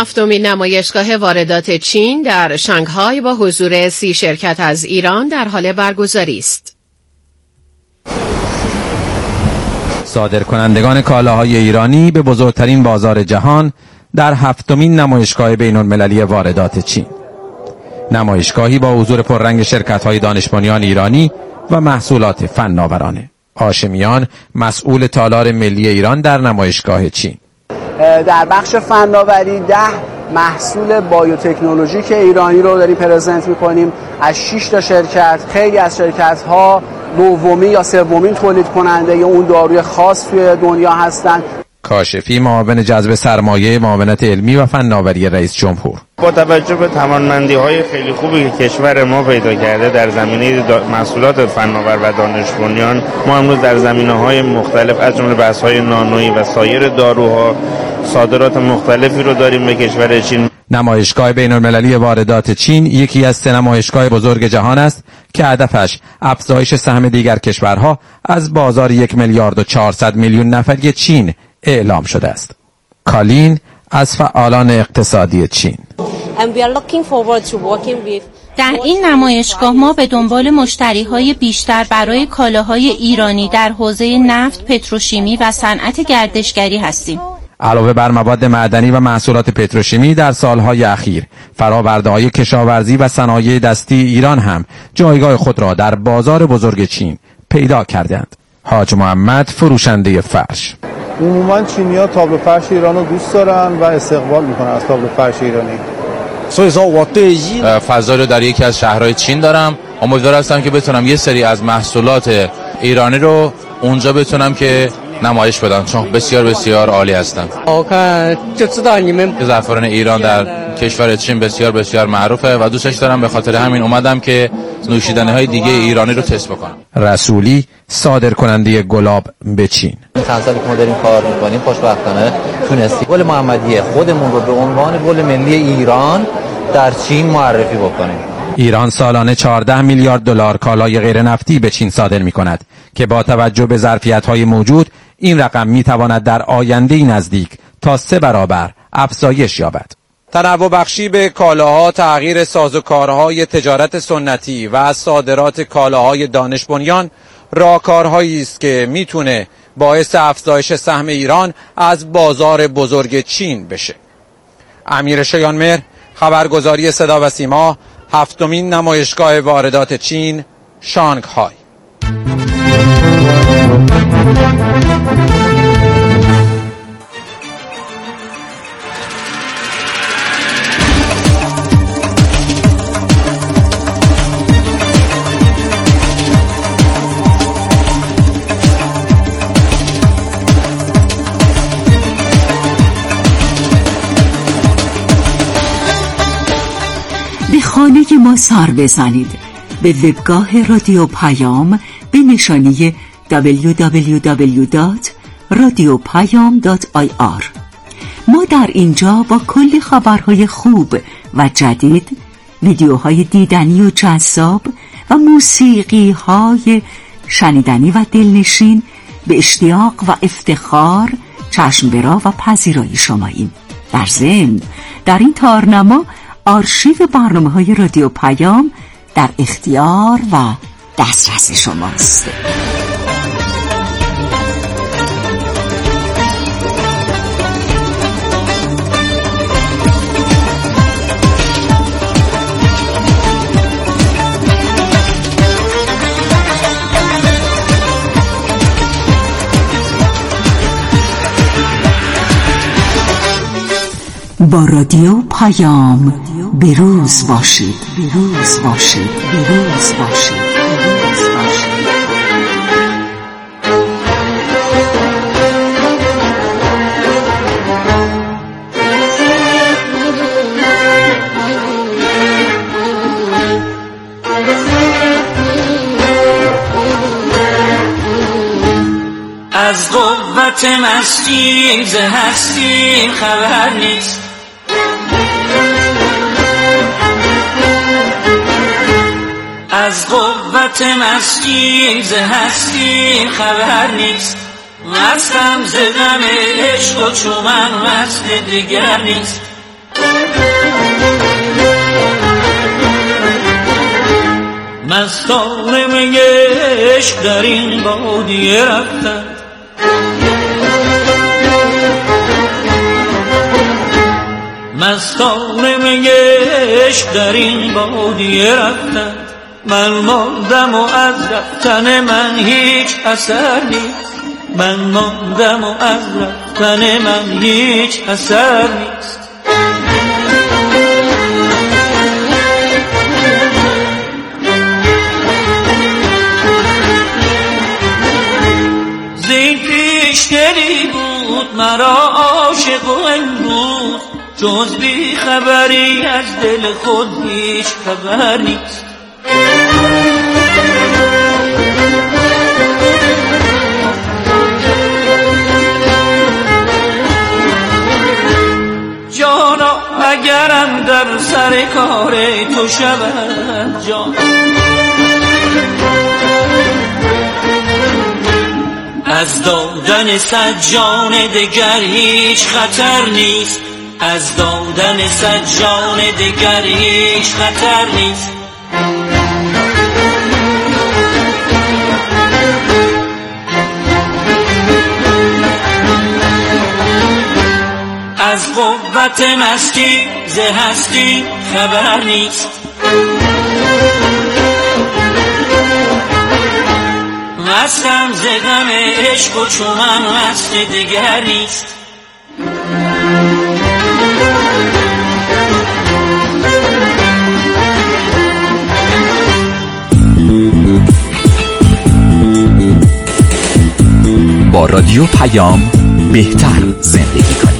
هفتمین نمایشگاه واردات چین در شانگهای با حضور 30 شرکت از ایران در حال برگزاری است. صادرکنندگان کالاهای ایرانی به بزرگترین بازار جهان در هفتمین نمایشگاه بین‌المللی واردات چین. نمایشگاهی با حضور پررنگ شرکت‌های دانش بنیان ایرانی و محصولات فناورانه. هاشمیان، مسئول تالار ملی ایران در نمایشگاه چین: در بخش فناوری 10 محصول بایوتکنولوژیک ایرانی رو داریم پرزنت می‌کنیم از 6 تا شرکت. خیلی از شرکت‌ها دومی یا سومین تولید کننده اون داروی خاص توی دنیا هستند. کاشفی، معاون جذب سرمایه معاونت علمی و فناوری رئیس جمهور: با توجه به توانمندی‌های خیلی خوبی که کشور ما پیدا کرده در زمینه محصولات فناور و دانش بنیان، ما امروز در زمینه‌های مختلف از جمله بحث‌های نانویی و سایر داروها صادرات مختلفی رو داریم به کشور چین. نمایشگاه بین‌المللی واردات چین یکی از 3 نمایشگاه بزرگ جهان است که هدفش افزایش سهم دیگر کشورها از بازار 1 میلیارد و 400 میلیون نفری چین اعلام شده است. کالین از فعالان اقتصادی چین: در این نمایشگاه ما به دنبال مشتری‌های بیشتر برای کالاهای ایرانی در حوزه نفت، پتروشیمی و صنعت گردشگری هستیم. علاوه بر مواد معدنی و محصولات پتروشیمی، در سالهای اخیر فرآورده‌های کشاورزی و صنایع دستی ایران هم جایگاه خود را در بازار بزرگ چین پیدا کردند. حاج محمد، فروشنده فرش: عموما چینی‌ها تابلو فرش ایران رو دوست دارن و استقبال میکنن از تابلو فرش ایرانی. فضا رو در یکی از شهرهای چین دارم. امیدوار هستم که بتونم یه سری از محصولات ایرانی رو اونجا بتونم که نمایش بدم، چون بسیار بسیار عالی هستن. زعفران ایران در کشور چین بسیار بسیار معروفه و دوستش دارم، به خاطر همین اومدم که نوشیدنی‌های دیگه ایرانی رو تست بکنم. رسولی، صادرکننده گلاب به چین: چند سالی که ما داریم کار می‌کنیم، خوشبختانه تونستیم گل محمدیه خودمون رو به عنوان گل ملی ایران در چین معرفی بکنیم. ایران سالانه 14 میلیارد دلار کالای غیر نفتی به چین صادر می‌کند که با توجه به ظرفیت‌های موجود این رقم می‌تواند در آینده نزدیک تا 3 برابر افزایش یابد. تنوع بخشی به کالاها، تغییر سازوکارهای تجارت سنتی و صادرات کالاهای دانش بنیان راهکارهایی است که میتونه باعث افزایش سهم ایران از بازار بزرگ چین بشه. امیر شایانمهر، خبرگزاری صدا و سیما، هفتمین نمایشگاه واردات چین، شانگهای. خانه ما سر بزنید. به وبگاه رادیو پیام به نشانی www.radiopayam.ir. ما در اینجا با کلی خبرهای خوب و جدید، ویدیوهای دیدنی و جذاب و موسیقی‌های شنیدنی و دلنشین به اشتیاق و افتخار چشم‌برا و پذیرایی شماییم. در ضمن در این تارنما آرشیو برنامه‌های رادیو پیام در اختیار و دسترس شماست. با رادیو پیام بروز باشید. بروز باشید. بروز باشید. بروز باشید. از قوت مستی ز هستی خبر نیست، از قوت مستی ز هستی خبر نیست، مستم ز غم عشق و چون من مست دیگر نیست. مستان می عشق در این بادیه رفتند، مستان می عشق در این بادیه رفتند. من ماندم و از رفتن من هیچ اثر نیست، من ماندم و از رفتن من هیچ اثر نیست. زین پیش دلی بود مرا عاشق و امروز جز بی خبری از دل خود هیچ خبر نیست. جانا اگرم در سر کار تو شود جان، از دادن صد جان دگر هیچ خطر نیست، از دادن صد جان دگر هیچ خطر نیست. از قوت مستی ز هستی خبر نیست، مستم ز غم عشق و چو من مست دگر نیست. با رادیو پیام بهتر زندگی کنید.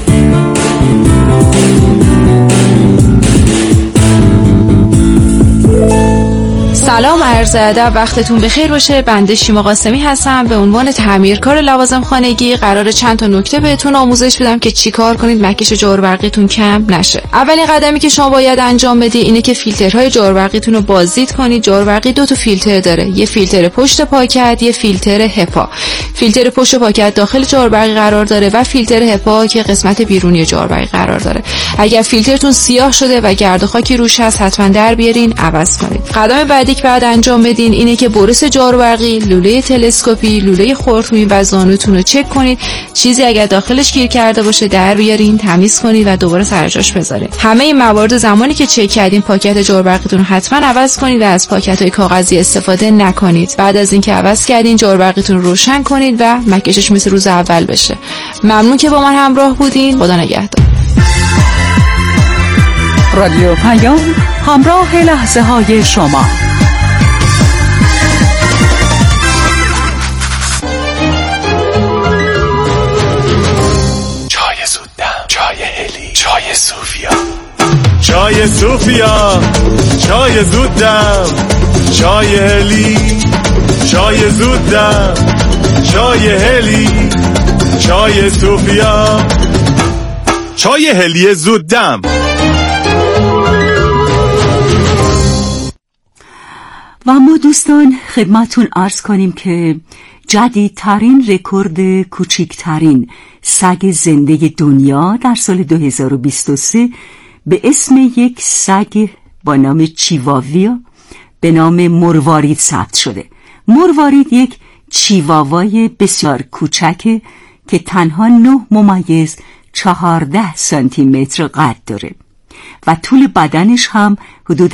سلام، عرض ادب، وقتتون بخیر باشه. بنده شیما قاسمی هستم. به عنوان تعمیرکار لوازم خانگی قرار چند تا نکته بهتون آموزش بدم که چی کار کنید مکش جاروبرقیتون کم نشه. اولین قدمی که شما باید انجام بدی اینه که فیلترهای جاروبرقیتون رو بازدید کنید. جاروبرقی دو تا فیلتر داره، یه فیلتر پشت پاکت، یه فیلتر هپا. فیلتر پشت پاکت داخل جاروبرقی قرار داره و فیلتر هپا که قسمت بیرونی جاروبرقی قرار داره. اگر فیلترتون سیاه شده و گرد و خاکی روش هست حتما در بیارین، عوض کنید. قدم بعدی که بعد انجام بدین اینه که برس جاروبرقی، لوله تلسکوپی، لوله خرطومی و زانوتون رو چک کنید. چیزی اگر داخلش گیر کرده باشه در بیارین، تمیز کنید و دوباره سر جاش بذارید. همه این موارد زمانی که چک کردین پاکت جاروبرقیتون رو حتما عوض کنید و از پاکت‌های کاغذی استفاده نکنید. بعد از اینکه عوض کردین جاروبرقیتون رو روشن کنید و مکشش مثل روز اول بشه. ممنون که با من همراه بودین. خدا نگهدار. رادیو پیام، همراه لحظه های شما. چای زودم، چای هلی، چای صوفیا، چای صوفیا، چای زودم، چای هلی، چای زودم، چای هلی، چای صوفیا، چای هلی زودم. و ما دوستان خدمتون عرض کنیم که جدیدترین رکورد کوچکترین سگ زنده دنیا در سال 2023 به اسم یک سگ با نام چیواویا به نام مروارید ثبت شده. مروارید یک چیواوای بسیار کوچکه که تنها 9.14 سانتی متر قد داره و طول بدنش هم حدود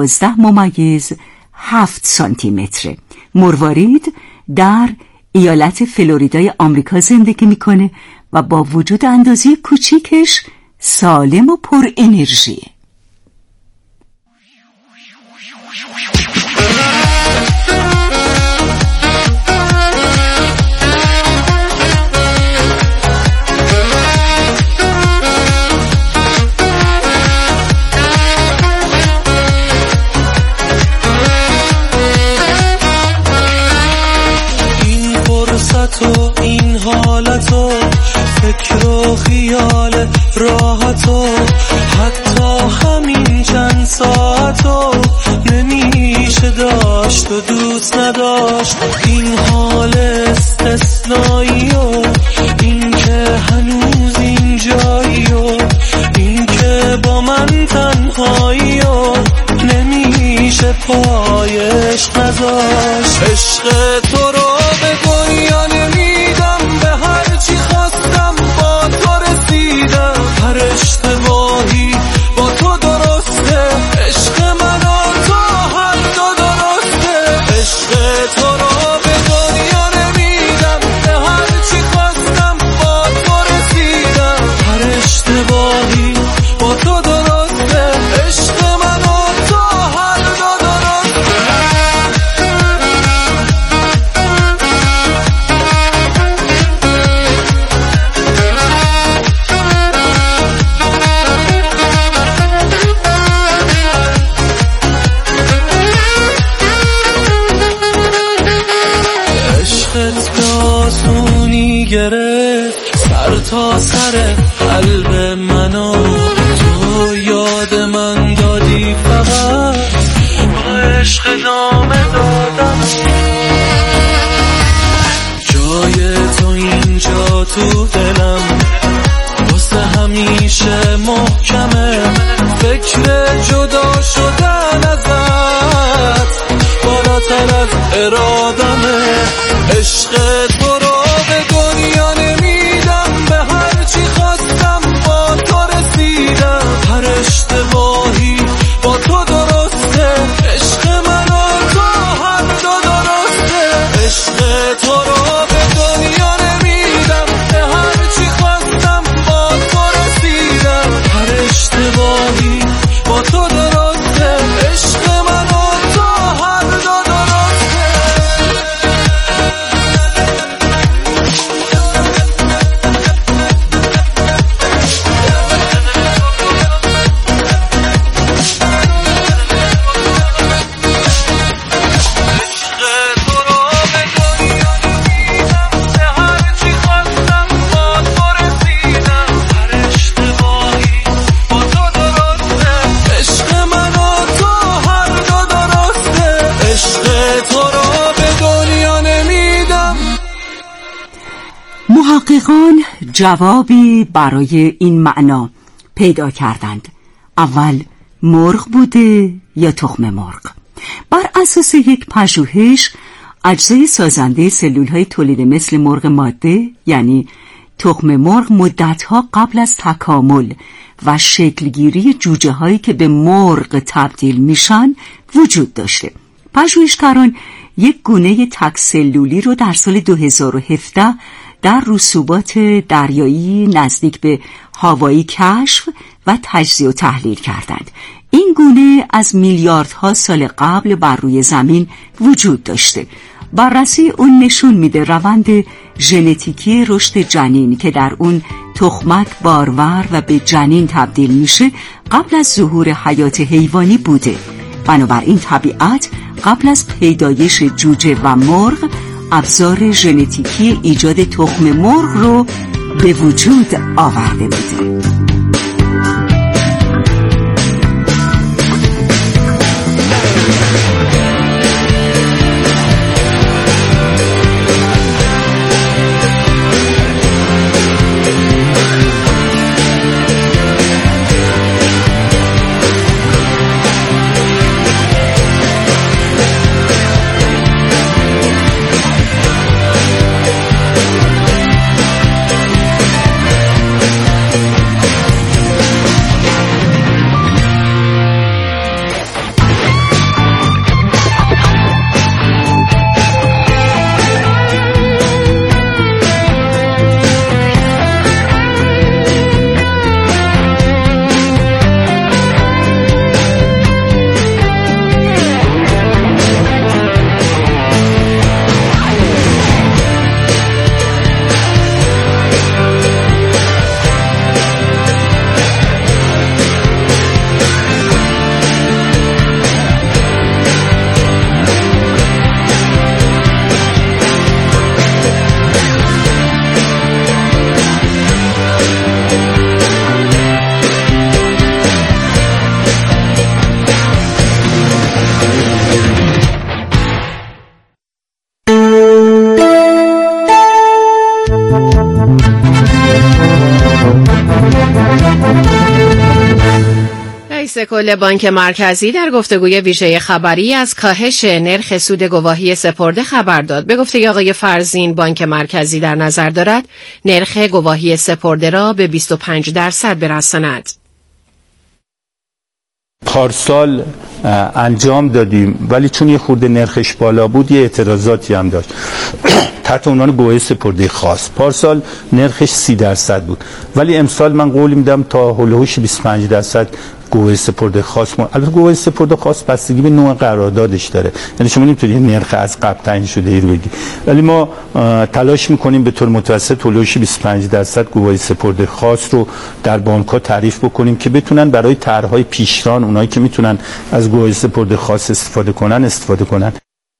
12.7 سانتی متره. مروارید در ایالت فلوریدای آمریکا زندگی میکنه و با وجود اندازه کوچیکش سالم و پر انرژیه. این حالتو فکر و خیال راحتو حتی همین چند ساعتو نمیشه داشت و دوست نداشت. این حال استثنایی و این که هنوز اینجایی و این که با من تنهایی و نمیشه میشه پایش قضاش. عشق تو رو به دنیا نمیدم، به هر چی خواستم با تو رسیدم. هر اشتباهی با تو درسته، عشق من و تو هر دو درسته. عشق تو رو به دنیا نمیدم، به هر چی خواستم با تو رسیدم. هر اشتباهی با تو درسته، عشق من و تو هر دو درسته. عشقت به آسونی گرفت سر تا سر قلب منو، تو یاد من دادی فقط با عشق نامه دادم. جای تو اینجا تو دلم واسه همیشه محکمه. فکر جدا شدن ازت بالاتر از ارادمه. عشق تو رو به دنیا نمیدم، به هر چی خواستم با تو رسیدم. هر اشتباهی با تو درسته، عشق من و تو هر دو درسته. عشق تو رو به دنیا نمیدم، به هر چی خواستم با تو رسیدم. هر اشتباهی با تو درسته، عشق من و تو هر دو درسته. محققان جوابی برای این معنا پیدا کردند. اول مرغ بوده یا تخم مرغ؟ بر اساس یک پژوهش اجزای سازنده سلول‌های تولید مثل مرغ ماده یعنی تخم مرغ مدت‌ها قبل از تکامل و شکلگیری جوجه هایی که به مرغ تبدیل میشن وجود داشته. پژوهشگران یک گونه تک سلولی رو در سال 2017 در رسوبات دریایی نزدیک به هاوایی کشف و تجزیه و تحلیل کردند. این گونه از میلیاردها سال قبل بر روی زمین وجود داشته. بررسی اون نشون میده روند ژنتیکی رشد جنین که در اون تخمک بارور و به جنین تبدیل میشه قبل از ظهور حیات حیوانی بوده. بنابراین طبیعت قبل از پیدایش جوجه و مرغ ابزار ژنتیکی ایجاد تخم مرغ رو به وجود آورده بوده. رئیس کل بانک مرکزی در گفتگوی ویژه خبری از کاهش نرخ سود گواهی سپرده خبر داد. به گفته آقای فرزین، بانک مرکزی در نظر دارد نرخ گواهی سپرده را به 25% برساند. پارسال انجام دادیم ولی چون یه خورده نرخش بالا بود یه اعتراضاتی هم داشت تحت عنوان گواهی سپرده خاص. پارسال نرخش 30% بود ولی امسال من قول میدم تا هولوش 25% گواهی سپرده خاص. البته گواهی سپرده خاص بستگی به نوع قراردادش داره، یعنی شما نمیتونید نرخ از قبل تعیین شده ای رو بگی، ولی ما تلاش میکنیم به طور متوسط هولوش 25% گواهی سپرده خاص رو در بانک‌ها تعریف بکنیم که بتونن برای طرح‌های پیشران اونایی که میتونن از گواهی سپرده خاص استفاده کنن.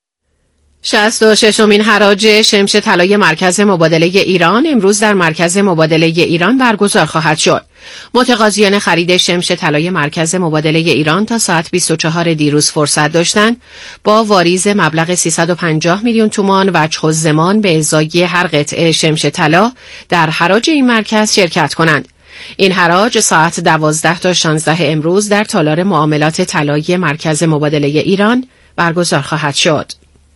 66مین حراج شمش طلای مرکز مبادله ایران امروز در مرکز مبادله ایران برگزار خواهد شد. متقاضیان خرید شمش طلای مرکز مبادله ایران تا ساعت 24 دیروز فرصت داشتند با واریز مبلغ 350 میلیون تومان وجه الضمان به ازای هر قطعه شمش طلا در حراج این مرکز شرکت کنند. این حراج ساعت 12 تا 16 امروز در تالار معاملات طلایی مرکز مبادله ایران برگزار خواهد شد.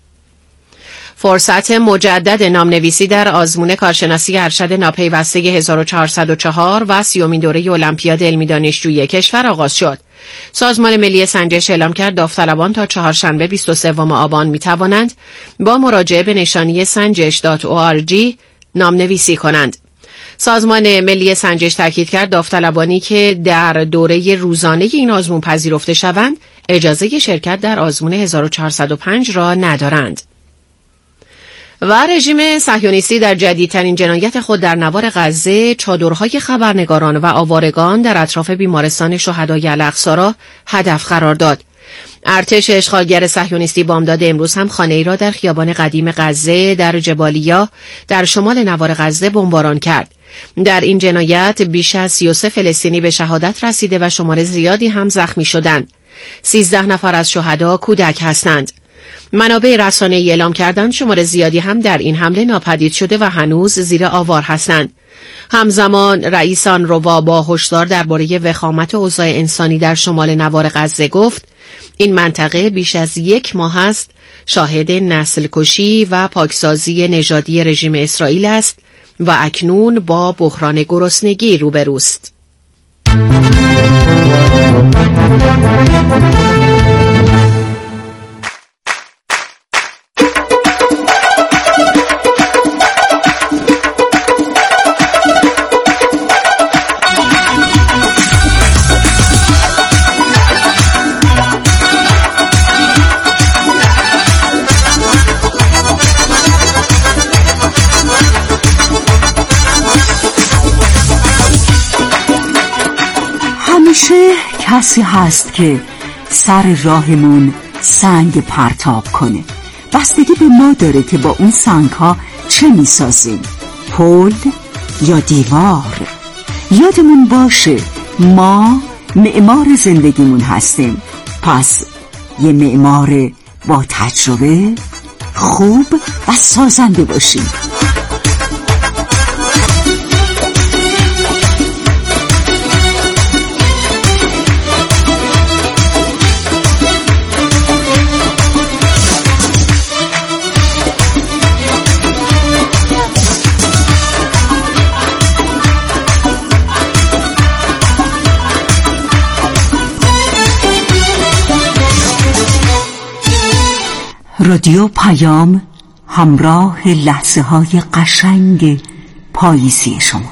فرصت مجدد نامنویسی در آزمون کارشناسی ارشد ناپیوسته 1404 و 30مین دوره المپیاد علمی دانشجویی کشور آغاز شد. سازمان ملی سنجش اعلام کرد داوطلبان تا چهارشنبه 23 آبان می توانند با مراجعه به نشانی sanjesh.org نامنویسی کنند. سازمان ملی سنجش تاکید کرد داوطلبانی که در دوره روزانه این آزمون پذیرفته شوند اجازه شرکت در آزمون 1405 را ندارند. و رژیم صهیونیستی در جدیدترین جنایت خود در نوار غزه چادرهای خبرنگاران و آوارگان در اطراف بیمارستان شهدای الاقصی را هدف قرار داد. ارتش اشغالگر صهیونیستی بامداد امروز هم خانه‌ای را در خیابان قدیم غزه در جبالیا در شمال نوار غزه بمباران کرد. در این جنایت بیش از 33 فلسطینی به شهادت رسیده و شمار زیادی هم زخمی شدند. 13 نفر از شهدا کودک هستند. منابع رسانه‌ای اعلام کردند شمار زیادی هم در این حمله ناپدید شده و هنوز زیر آوار هستند. همزمان رئیس آنروا با هشدار درباره وخامت اوضاع انسانی در شمال نوار غزه گفت این منطقه بیش از 1 ماه است شاهد نسل کشی و پاکسازی نژادی رژیم اسرائیل است و اکنون با بحران گرسنگی روبروست. کسی هست که سر راهمون سنگ پرتاب کنه. بستگی به ما داره که با اون سنگ ها چه میسازیم، پل یا دیوار. یادمون باشه ما معمار زندگیمون هستیم، پس یه معمار با تجربه خوب و سازنده باشیم. رادیو پیام، همراه لحظه های قشنگ پاییزی شما.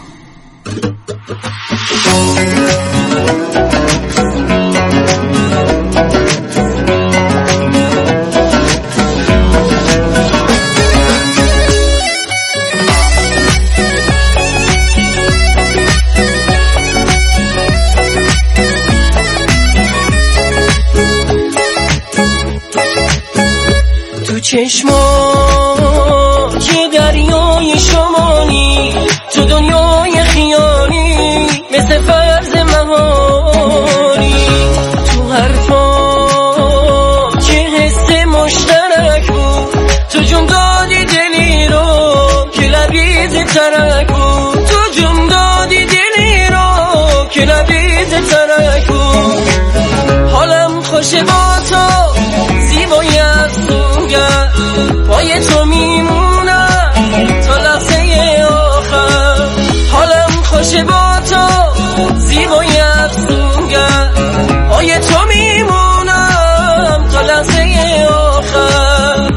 چشمات یه دریای شمالی تو دنیای خیالی مثل فرض مهاری تو حرفات یه حس مشترک بود تو جون دادی دلی رو که لبیز ترک بود تو جون دادی دلی رو که لبیز ترک بود خوشه با تو زیبایی از خوگر پای تو میمونم تا لحظه آخر حالم خوشه با تو زیبایی از خوگر پای تو میمونم تا لحظه آخر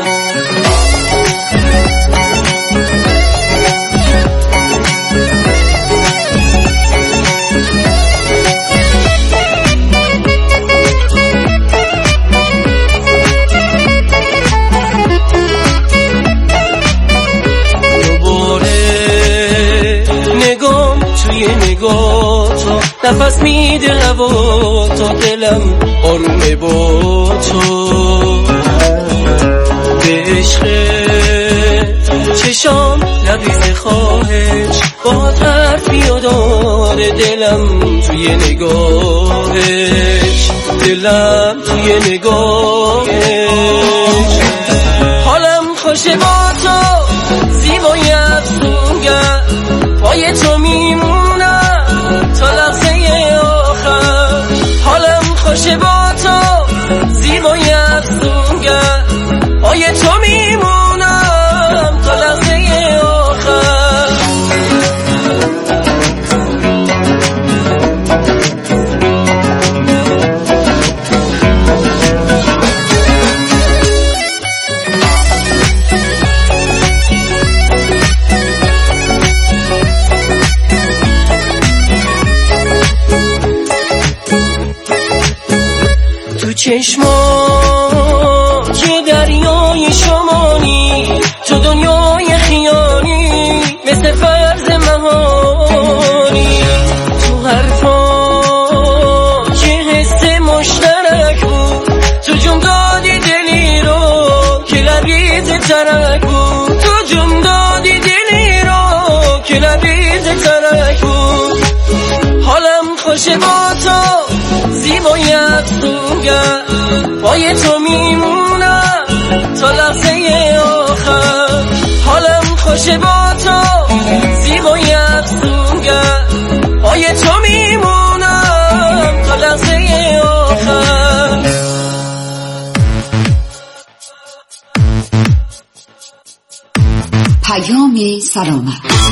نفس میده هوا تا دلم آرومه با تو به عشق چشام لبریز خواهش با حرفی داره دلم توی نگاهش دلم توی نگاهش حالم خوشه با تو زیبایی افسونگر پای تو میمونم تا لحظه آخر حالم خوشه با تو زیبایی افسونگر پای تو میمونم تا لحظه آخر چشمات یه دریای شمالی تو دنیای خیالی مثل فرض مهانی تو حرفات یه حس مشترک بود تو جون دادی دلی رو که لبریز ترک بود تو جون دادی دلی رو که لبریز ترک بود حالم خوشه با تو زیبایی افسونگر پای تو میمونم تا لحظه آخر حالم خوشه با تو زیبایی افسونگر پای تو میمونم تا لحظه آخر پیام سلامت.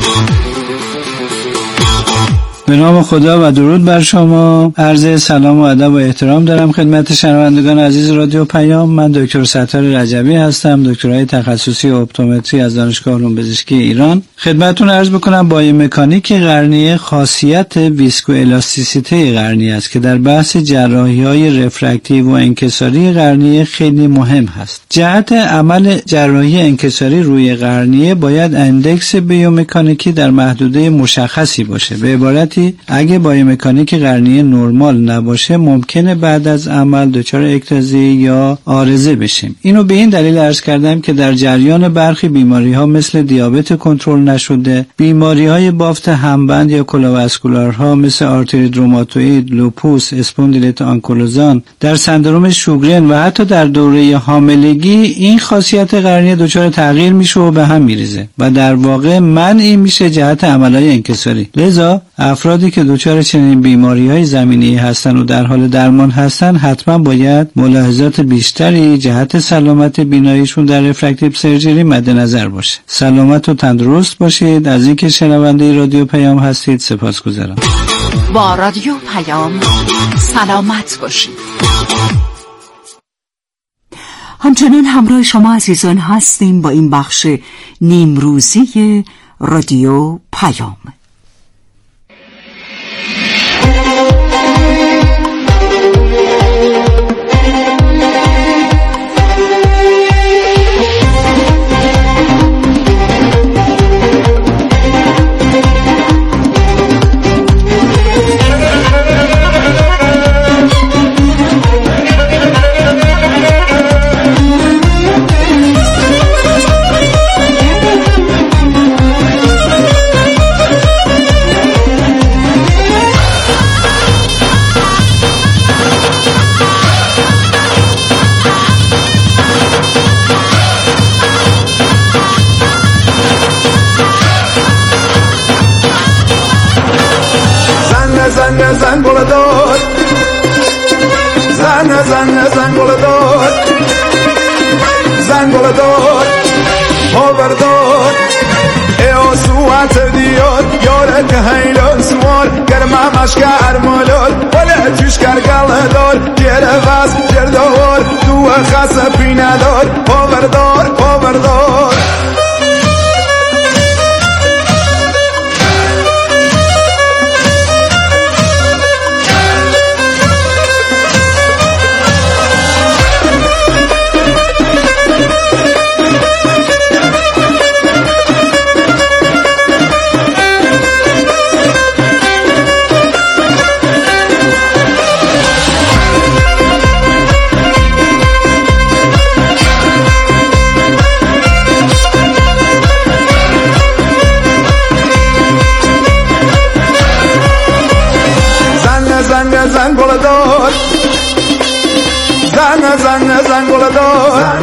به نام خدا و درود بر شما. عرض سلام و ادب و احترام دارم خدمت شنوندگان عزیز رادیو پیام. من دکتر ستار رجبی هستم، دکترای تخصصی اپتومتری از دانشگاه علوم پزشکی ایران. خدمتتون عرض بکنم بایومکانیک قرنیه خاصیت ویسکو الاستیسیته قرنیه است که در بحث جراحی‌های رفرکتیو و انکساری قرنیه خیلی مهم هست. جهت عمل جراحی انکساری روی قرنیه باید اندکس بیومکانیکی در محدوده مشخصی باشه. به عبارت اگه بایومکانیک قرنیه نرمال نباشه ممکنه بعد از عمل دچار اکتازی یا عارضه بشیم. اینو به این دلیل عرض کردم که در جریان برخی بیماری‌ها مثل دیابت کنترل نشده، بیماری‌های بافت همبند یا کلوواسکولارها مثل آرتریت روماتوئید، لوپوس، اسپوندیلیت آنکولوزان، در سندروم شوگرن و حتی در دوره حاملگی این خاصیت قرنیه دچار تغییر میشه و به هم میریزه و در واقع منعی میشه جهت عملهای انکساری. لذا افرادی که دچار چنین بیماری‌های زمینی هستن و در حال درمان هستن حتما باید ملاحظات بیشتری جهت سلامت بیناییشون در رفرکتیو سرجری مد نظر باشه. سلامت و تندرست باشید. از اینکه شنونده رادیو پیام هستید سپاسگزارم. با رادیو پیام سلامت باشید. همچنان همراه شما عزیزان هستیم با این بخش نیمروزی رادیو پیام. زنگل دار پاوردار ای سوات دیار یاره که هیلان سوار گرمه مشکه ارمالار ولی توش کرگل دار گره غز جردوار دو خس پینه دار پاوردار پاوردار زنگل دار زنگل دار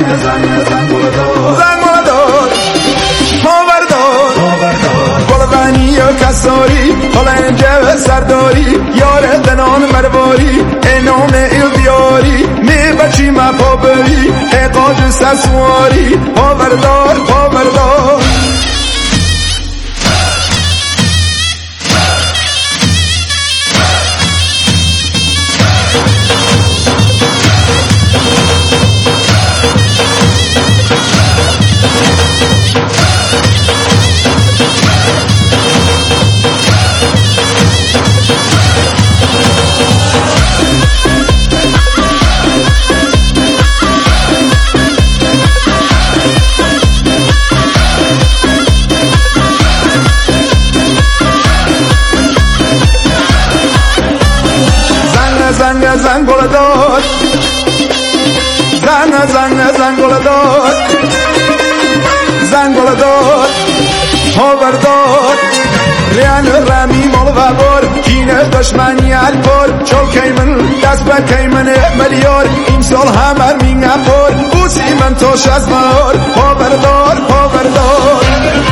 زنگل دار پاوردار گلغنی و کساری حالا سرداری یار دنان مرواری انام ایلدیاری می بچی ما پابری اقاج سسواری پاوردار پاوردار زنگل دار زنگل دار زنگل دار پاوردار ریان رامی مال و بار کینه دشمنی البار چوکی من دست بکی من ملیار این سال همر مینگه بار بوسی من توش از مار پاوردار پاوردار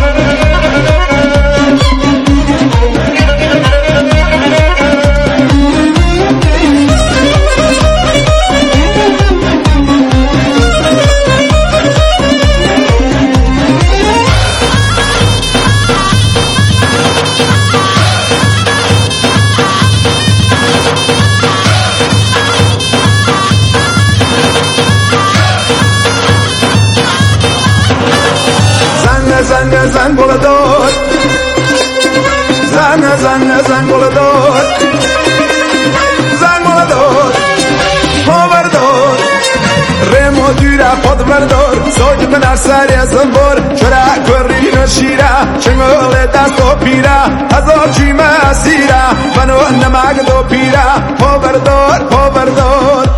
زنگل دار زنگل دار زنگل دار پاوردار رمو دیره پادوردار ساج من هر سری از انبار چرا کری نشیره چنگل دست و پیره هزار چی مسیره منو نمک دو پیره پاوردار پاوردار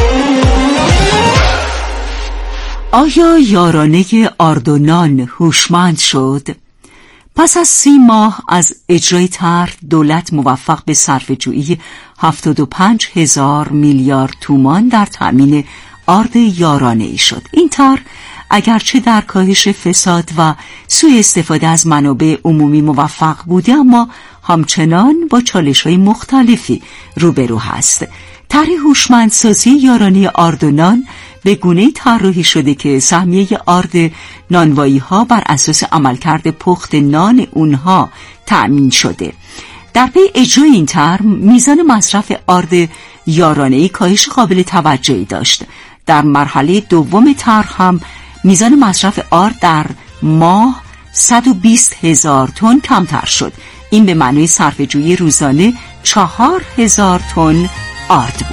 آیا یارانه آردونان هوشمند شد؟ پس از 30 ماه از اجرای طرح دولت موفق به صرفه‌جویی 75,000 میلیارد تومان در تأمین آرد یارانه‌ای شد. این طرح اگرچه در کاهش فساد و سوء استفاده از منابع عمومی موفق بوده اما همچنان با چالش‌های مختلفی روبرو هست. طرح هوشمندسازی یارانه آردونان به گونه‌ای طراحی شده که سهمیه آرد نانوایی‌ها بر اساس عملکرد پخت نان اونها تأمین شده. در پی اجرای این طرح میزان مصرف آرد یارانه‌ای کاهش قابل توجهی داشت. در مرحله دوم طرح هم میزان مصرف آرد در ماه 120,000 تن کمتر شد. این به معنای صرفه‌جویی روزانه 4,000 تن آرد بود.